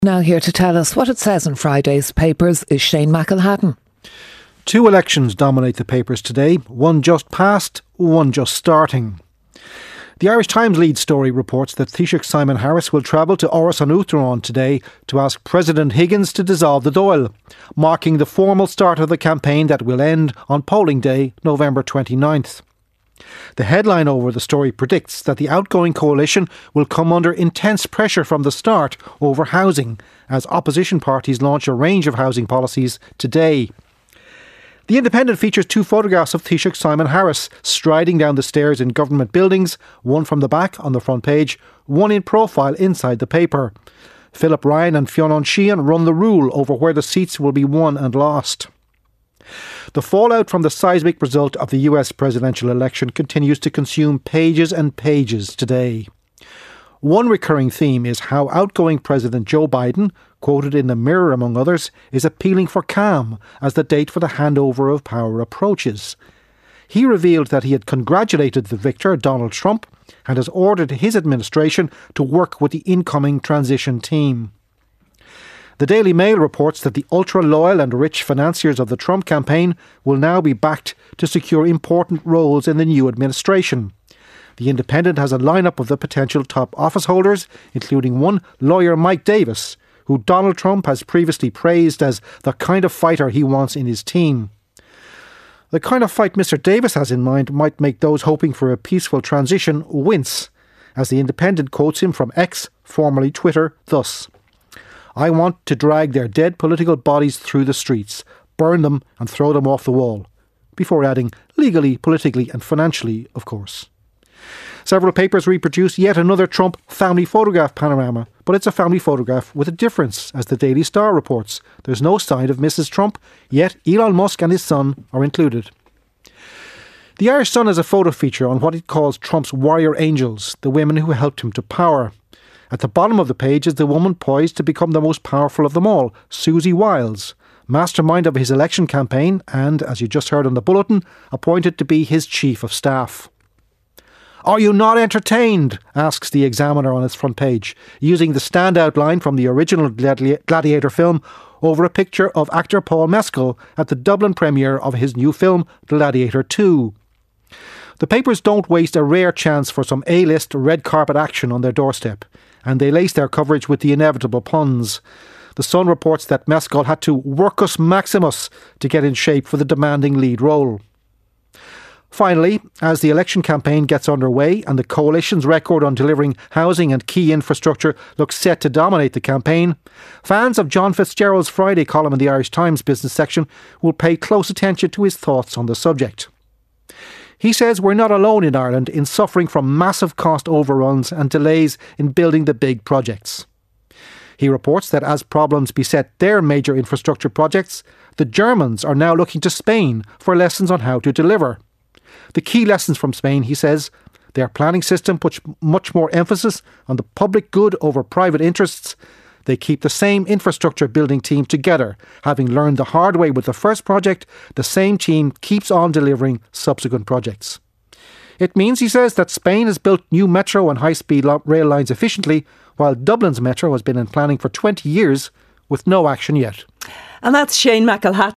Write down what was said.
Now here to tell us what it says in Friday's papers is Shane McElhatton. Two elections dominate the papers today, one just passed, one just starting. The Irish Times lead story reports that Taoiseach Simon Harris will travel to Áras an Uachtaráin today to ask President Higgins to dissolve the Dáil, marking the formal start of the campaign that will end on polling day, November 29th. The headline over the story predicts that the outgoing coalition will come under intense pressure from the start over housing, as opposition parties launch a range of housing policies today. The Independent features two photographs of Taoiseach Simon Harris striding down the stairs in government buildings, one from the back on the front page, one in profile inside the paper. Philip Ryan and Fionn Sheehan run the rule over where the seats will be won and lost. The fallout from the seismic result of the US presidential election continues to consume pages and pages today. One recurring theme is how outgoing President Joe Biden, quoted in the Mirror among others, is appealing for calm as the date for the handover of power approaches. He revealed that he had congratulated the victor, Donald Trump, and has ordered his administration to work with the incoming transition team. The Daily Mail reports that the ultra-loyal and rich financiers of the Trump campaign will now be backed to secure important roles in the new administration. The Independent has a lineup of the potential top office holders, including one lawyer Mike Davis, who Donald Trump has previously praised as the kind of fighter he wants in his team. The kind of fight Mr. Davis has in mind might make those hoping for a peaceful transition wince, as the Independent quotes him from X, formerly Twitter, thus: "I want to drag their dead political bodies through the streets, burn them and throw them off the wall," before adding legally, politically and financially, of course. Several papers reproduce yet another Trump family photograph panorama, but it's a family photograph with a difference, as the Daily Star reports. There's no sign of Mrs. Trump, yet Elon Musk and his son are included. The Irish Sun has a photo feature on what it calls Trump's warrior angels, the women who helped him to power. At the bottom of the page is the woman poised to become the most powerful of them all, Susie Wiles, mastermind of his election campaign and, as you just heard on the bulletin, appointed to be his chief of staff. "Are you not entertained?" asks the Examiner on its front page, using the standout line from the original Gladiator film over a picture of actor Paul Mescal at the Dublin premiere of his new film Gladiator 2. The papers don't waste a rare chance for some A-list red carpet action on their doorstep, and they lace their coverage with the inevitable puns. The Sun reports that Mescal had to workus maximus to get in shape for the demanding lead role. Finally, as the election campaign gets underway and the coalition's record on delivering housing and key infrastructure looks set to dominate the campaign, fans of John Fitzgerald's Friday column in the Irish Times business section will pay close attention to his thoughts on the subject. He says we're not alone in Ireland in suffering from massive cost overruns and delays in building the big projects. He reports that as problems beset their major infrastructure projects, the Germans are now looking to Spain for lessons on how to deliver. The key lessons from Spain, he says: their planning system puts much more emphasis on the public good over private interests. They keep the same infrastructure building team together. Having learned the hard way with the first project, the same team keeps on delivering subsequent projects. It means, he says, that Spain has built new metro and high-speed rail lines efficiently, while Dublin's metro has been in planning for 20 years with no action yet. And that's Shane McElhatton.